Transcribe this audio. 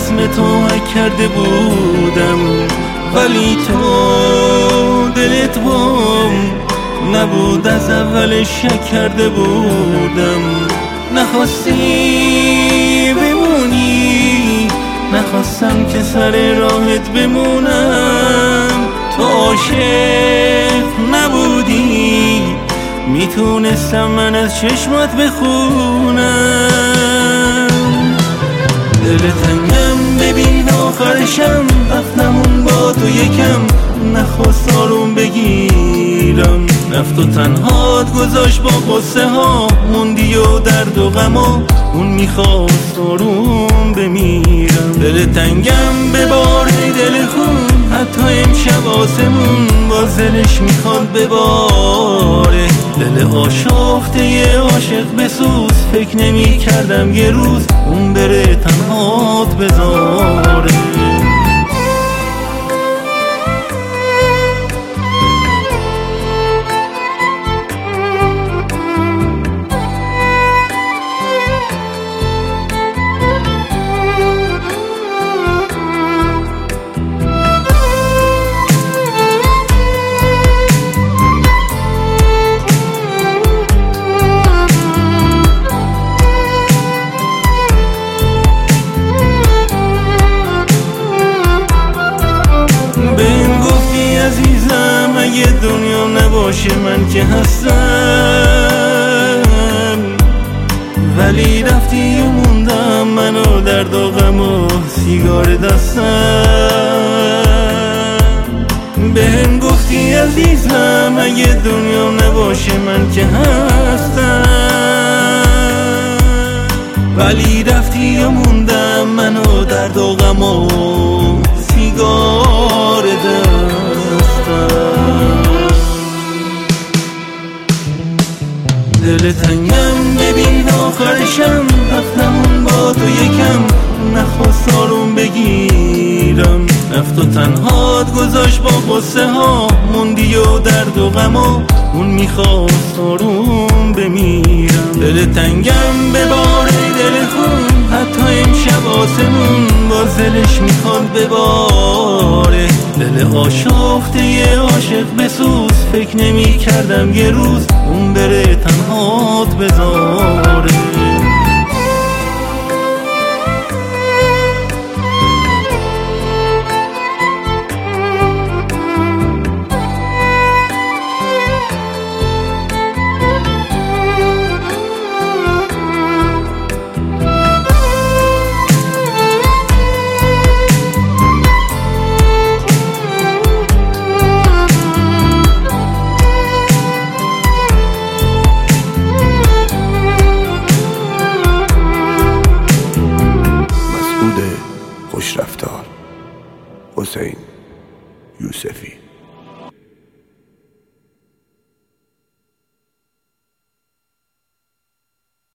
اسم تو حک کرده بودم، ولی تو دلت بام نبود، از اولش شک کرده بودم. نخواستی بمونی، نخواستم که سر راهت بمونم. تو عاشق نبودی، میتونستم من از چشمات بخونم. دل تنگم ببین آخرشم، رفتمون با تو یکم، نخواست آروم بگیرم. رفت و تنهات گذاشت با قصه ها، موندی و درد و غما، اون میخواست آروم بمیرم. دل تنگم بباره دل خون، حتی امشب آسمون باز دلش میخواد بباره. دل آشفته یه عاشق بسوز، فکر نمی کردم یه روز اون بره تنهات بذاره. اگه دنیا نباشه من که هستم، ولی رفتی و موندم منو درد و غم و سیگار دستم. بهم گفتی عزیزم اگه دنیا نباشه من که هستم، ولی رفتی و موندم منو درد و غم و سیگار دستم. دل تنگم ببین آخرشم، رفتمون با تو یکم، نخواست آروم بگیرم. رفت و تنهات گذاشت با قصه ها، موندی و درد و غما، اون میخواست آروم بمیرم. دل تنگم بباره دل خون، حتی امشب آسمون باز دلش میخواد بباره. دل آشفته یه عاشق بسوز، فکر نمی کردم یه روز اون بره تنهات بذاره. خوش رفتار حسین یوسفی.